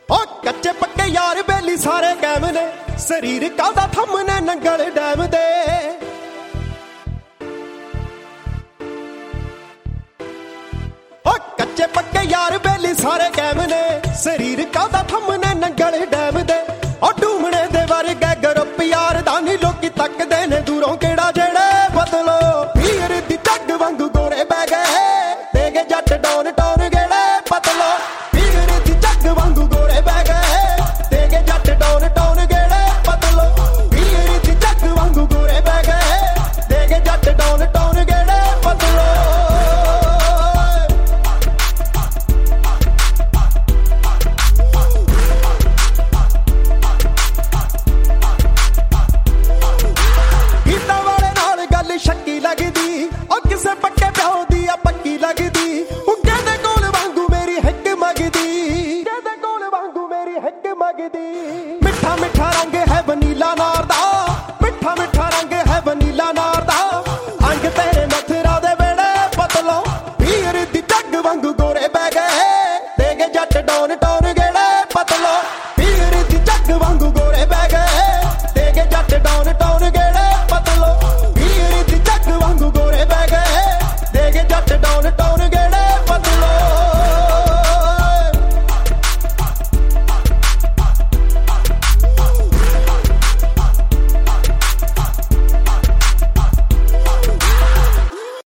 ਓ ਕੱਚੇ ਪੱਕੇ ਯਾਰ ਬੇਲੀ ਸਾਰੇ ਕੈਮ ਨੇ, ਸਰੀਰ ਕਾਹਦਾ ਥੰਮਨੇ ਨੰਗਲ ਡੈਮ ਦੇ। ਓ ਕੱਚੇ ਪੱਕੇ ਯਾਰ ਬੇਲੀ ਸਾਰੇ ਕੈਮ ਨੇ, ਸਰੀਰ ਕਾਹਦਾ ਥੰਮਨੇ ਨੰਗਲ ਡੈਮ ਦੇ। ਓ ਡੂਮਣੇ ਦੇ ਵਰਗੇ ਗਰੁੱਪ ਯਾਰ ਦਾ ਨੀ ਲੋਕੀ ਤੱਕਦੇ ਨੇ ਦੂਰੋਂ ਕਿਹੜਾ